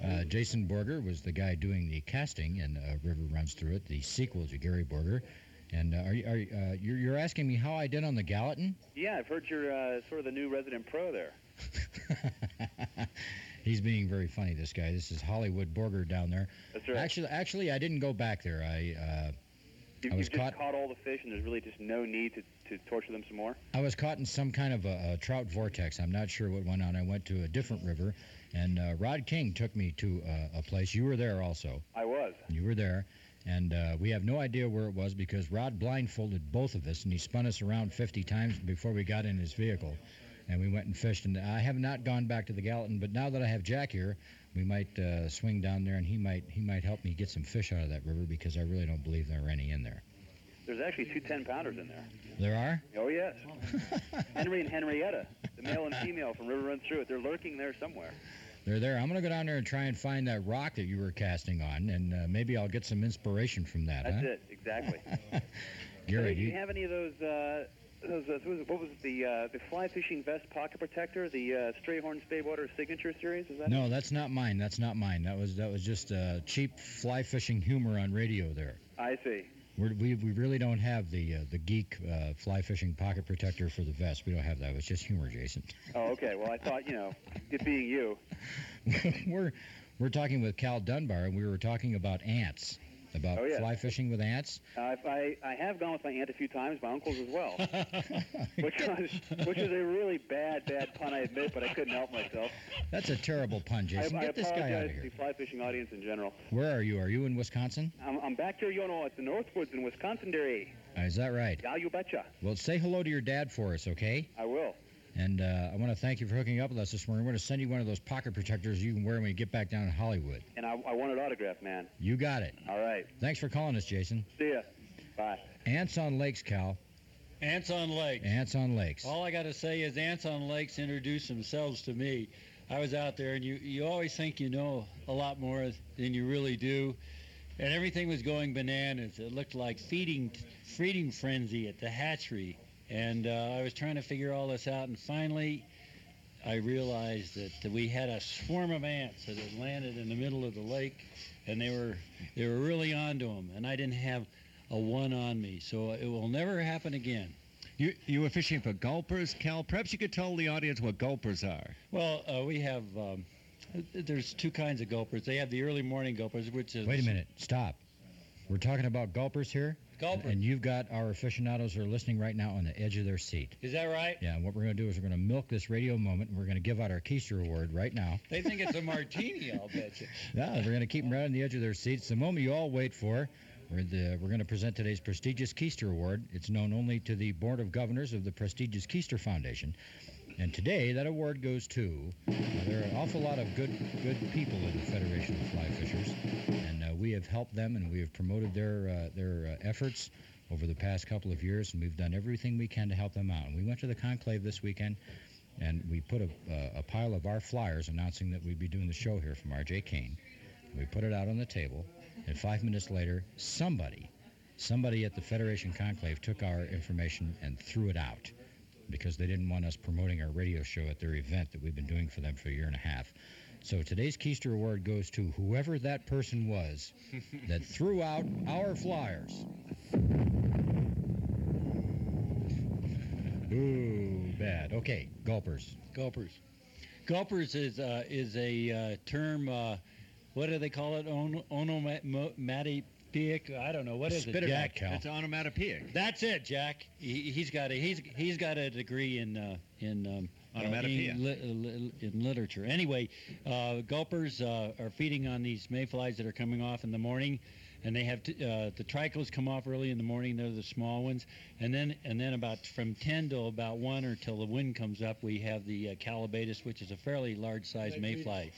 Jason Borger was the guy doing the casting, and River Runs Through It, the sequel to Gary Borger. And you're asking me how I did on the Gallatin? Yeah, I've heard you're sort of the new resident pro there. He's being very funny, this guy. This is Hollywood Borger down there. That's right. Actually, I didn't go back there. I was You've just caught all the fish, and there's really just no need to torture them some more? I was caught in some kind of a trout vortex. I'm not sure what went on. I went to a different river, and Rod King took me to a place. You were there also. I was. You were there. And we have no idea where it was because Rod blindfolded both of us, and he spun us around 50 times before we got in his vehicle. And we went and fished. And I have not gone back to the Gallatin, but now that I have Jack here, we might swing down there, and he might help me get some fish out of that river because I really don't believe there are any in there. There's actually 2 10-pounders in there. There are? Oh, yes. Henry and Henrietta, the male and female from River Runs Through It. They're lurking there somewhere. They're there. I'm going to go down there and try and find that rock that you were casting on, and maybe I'll get some inspiration from that. That's it, exactly. Gary, do you have any of those what was it, the fly fishing vest pocket protector, the Strayhorn Spadewater signature series? Is that No, it? that's not mine. That's not mine. That was just cheap fly fishing humor on radio there. I see. We really don't have the geek fly fishing pocket protector for the vest. We don't have that. It's just humor, Jason. Oh, okay. Well, I thought, it being you. We're talking with Cal Dunbar, and we were talking about ants. About fly fishing with ants? I have gone with my aunt a few times, my uncles as well, which is a really bad pun, I admit, but I couldn't help myself. That's a terrible pun, Jason. Get this guy out of here. I apologize to the fly fishing audience in general. Where are you? Are you in Wisconsin? I'm back here, at the Northwoods in Wisconsin, Derry. Is that right? Yeah, you betcha. Well, say hello to your dad for us, okay? I will. And I want to thank you for hooking up with us this morning. We're going to send you one of those pocket protectors you can wear when you get back down in Hollywood. And I want it autographed, man. You got it. All right. Thanks for calling us, Jason. See ya. Bye. Ants on Lakes, Cal. Ants on Lakes. Ants on Lakes. All I got to say is ants on lakes introduce themselves to me. I was out there, and you always think you know a lot more than you really do. And everything was going bananas. It looked like feeding frenzy at the hatchery. And I was trying to figure all this out, and finally I realized that we had a swarm of ants that had landed in the middle of the lake, and they were really onto them, and I didn't have a one on me, so it will never happen again. You were fishing for gulpers, Cal? Perhaps you could tell the audience what gulpers are. Well, we have, there's 2 kinds of gulpers. They have the early morning gulpers, which is... Wait a minute. Stop. We're talking about gulpers here? Gulpers. And you've got our aficionados who are listening right now on the edge of their seat. Is that right? Yeah, and what we're going to do is we're going to milk this radio moment, and we're going to give out our Keister Award right now. They think it's a martini, I'll bet you. Yeah, we're going to keep them right on the edge of their seats. The moment you all wait for, we're going to present today's prestigious Keister Award. It's known only to the Board of Governors of the prestigious Keister Foundation. And today, that award goes to, there are an awful lot of good people in the Federation of Fly Fishers, and we have helped them, and we have promoted their efforts over the past couple of years, and we've done everything we can to help them out. And we went to the conclave this weekend, and we put a pile of our flyers announcing that we'd be doing the show here from R.J. Kane. We put it out on the table, and 5 minutes later, somebody at the Federation conclave took our information and threw it out, because they didn't want us promoting our radio show at their event that we've been doing for them for a year and a half. So today's Keister Award goes to whoever that person was that threw out our flyers. Ooh, bad. Okay, gulpers. Gulpers is a term, what do they call it? Onomatopoeic? I don't know. What is Spit it, Jack? Cal? It's onomatopoeic. That's it, Jack. He's got a degree in onomatopoeia in literature. Anyway, gulpers are feeding on these mayflies that are coming off in the morning, and they have the trichos come off early in the morning. They're the small ones, and then about from 10 to about 1 or till the wind comes up, we have the calabatus, which is a fairly large-sized mayfly.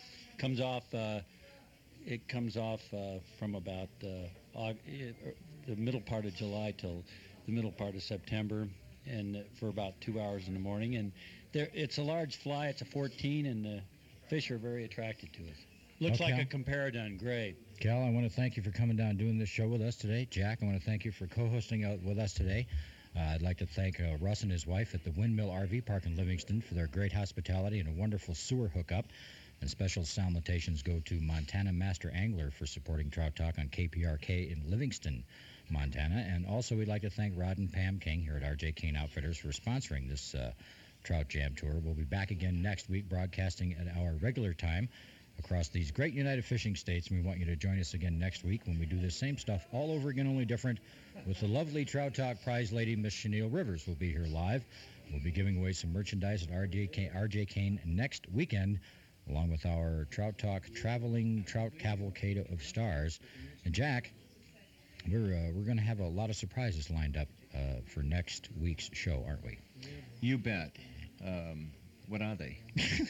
It comes off from about the middle part of July till the middle part of September, and for about 2 hours in the morning. And it's a large fly. It's a 14, and the fish are very attracted to it. Looks like a Comparadon gray. Cal, I want to thank you for coming down and doing this show with us today. Jack, I want to thank you for co-hosting with us today. I'd like to thank Russ and his wife at the Windmill RV Park in Livingston for their great hospitality and a wonderful sewer hookup. And special salutations go to Montana Master Angler for supporting Trout Talk on KPRK in Livingston, Montana. And also we'd like to thank Rod and Pam King here at R.J. Kane Outfitters for sponsoring this Trout Jam Tour. We'll be back again next week broadcasting at our regular time across these great United Fishing States. And we want you to join us again next week when we do the same stuff all over again, only different, with the lovely Trout Talk prize lady, Miss Chenille Rivers, will be here live. We'll be giving away some merchandise at R.J. Kane next weekend, along with our Trout Talk Traveling Trout Cavalcade of Stars. And Jack, we're going to have a lot of surprises lined up for next week's show, aren't we? You bet. What are they?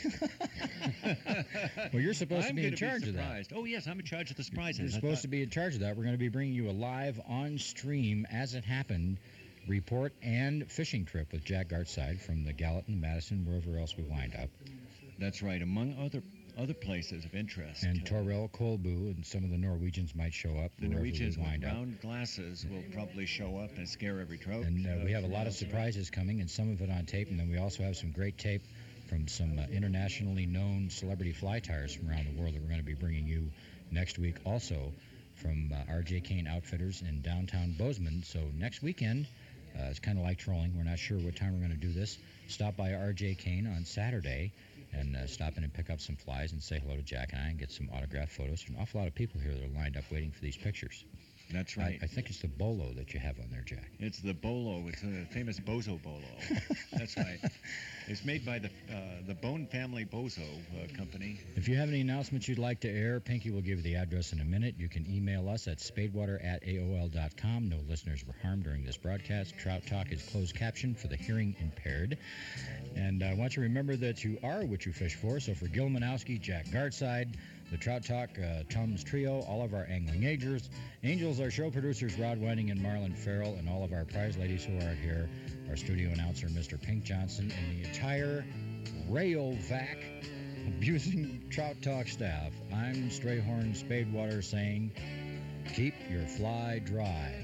Well, you're supposed to be in charge of that. Oh, yes, I'm in charge of the surprises. You're supposed to be in charge of that. We're going to be bringing you a live on-stream, as it happened, report and fishing trip with Jack Gartside from the Gallatin, Madison, wherever else we wind up. That's right, among other places of interest. And Torell Kolbu and some of the Norwegians might show up. The Norwegians with round glasses will probably show up and scare every trout. And we have a lot of surprises coming, and some of it on tape. And then we also have some great tape from some internationally known celebrity fly tyers from around the world that we're going to be bringing you next week, also from R.J. Kane Outfitters in downtown Bozeman. So next weekend, it's kind of like trolling. We're not sure what time we're going to do this. Stop by R.J. Kane on Saturday and stop in and pick up some flies and say hello to Jack and I and get some autographed photos. There's an awful lot of people here that are lined up waiting for these pictures. That's right. I think it's the Bolo that you have on there, Jack. It's the Bolo. It's the famous Bozo Bolo. That's right. It's made by the Bone Family Bozo company. If you have any announcements you'd like to air, Pinky will give you the address in a minute. You can email us at spadewater@aol.com. No listeners were harmed during this broadcast. Trout Talk is closed caption for the hearing impaired. And I want you to remember that you are what you fish for. So for Gil Manowski, Jack Gartside, the Trout Talk Chums Trio, all of our angling angels, our show producers Rod Whiting and Marlon Farrell, and all of our prize ladies who are here, our studio announcer Mr. Pink Johnson, and the entire Rayovac abusing Trout Talk staff. I'm Strayhorn Spadewater saying, keep your fly dry.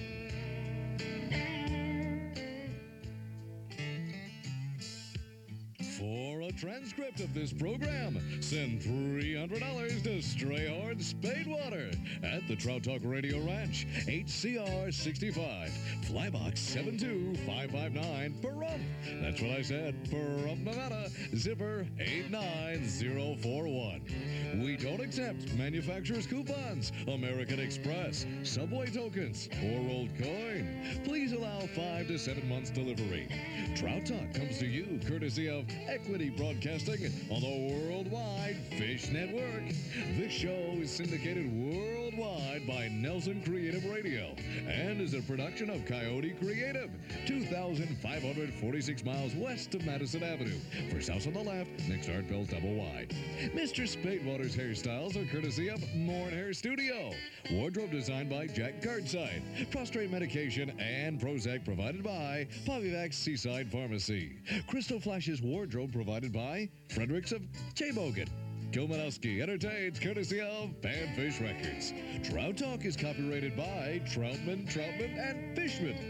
For a transcript of this program, send $300 to Strayhorn Spadewater at the Trout Talk Radio Ranch, HCR 65, Flybox 72559, Pahrump. That's what I said, Pahrump, Nevada, zipper 89041. We don't accept manufacturer's coupons, American Express, Subway tokens, or rolled coin. Please allow 5 to 7 months delivery. Trout Talk comes to you courtesy of Equity Broadcasting on the Worldwide Fish Network. This show is syndicated worldwide by Nelson Creative Radio and is a production of Coyote Creative, 2,546 miles west of Madison Avenue. First house on the left, next Art Bell's Double Wide. Mr. Spadewater's hairstyles are courtesy of More Hair Studio. Wardrobe designed by Jack Gartside. Prostrate medication and Prozac provided by Povyvac Seaside Pharmacy. Crystal Flash's wardrobe provided by Fredericks of Chebogan. Gil Manowski entertains courtesy of Panfish Records. Trout Talk is copyrighted by Troutman, and Fishman.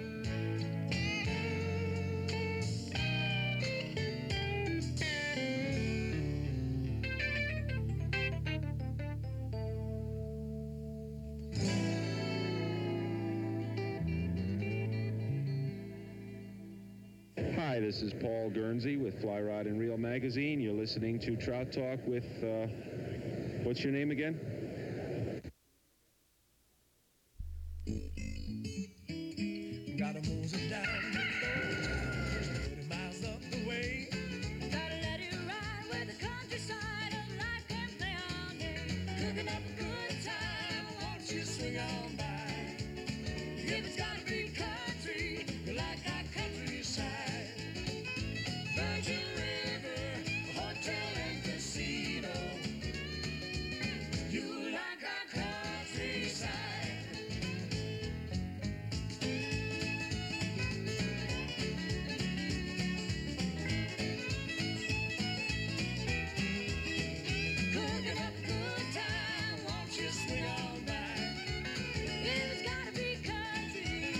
Hi, this is Paul Guernsey with Fly Rod and Reel Magazine. You're listening to Trout Talk with, what's your name again? Gotta move it down, 30 miles up the way. Gotta let it ride where the countryside of life can play all day. Cooking up a good time, won't you swing on by? If it's gotta be country, you like our countryside. Virgin River, hotel and casino. You like our countryside. Cooking up a good time, won't you swing on by? If it's gotta be country,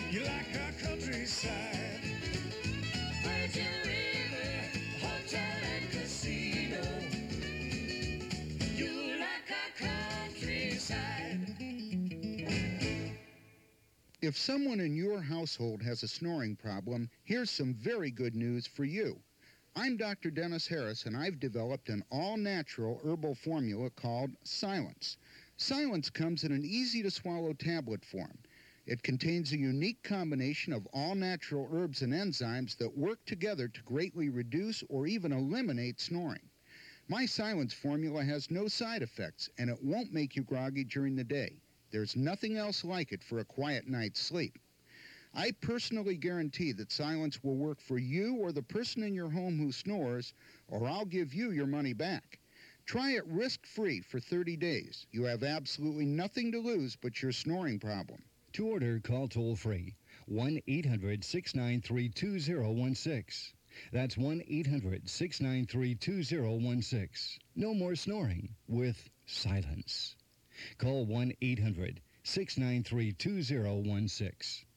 If someone in your household has a snoring problem, here's some very good news for you. I'm Dr. Dennis Harris, and I've developed an all-natural herbal formula called Silence. Silence comes in an easy-to-swallow tablet form. It contains a unique combination of all-natural herbs and enzymes that work together to greatly reduce or even eliminate snoring. My Silence formula has no side effects, and it won't make you groggy during the day. There's nothing else like it for a quiet night's sleep. I personally guarantee that Silence will work for you or the person in your home who snores, or I'll give you your money back. Try it risk-free for 30 days. You have absolutely nothing to lose but your snoring problem. To order, call toll-free 1-800-693-2016. That's 1-800-693-2016. No more snoring with Silence. Call 1-800-693-2016.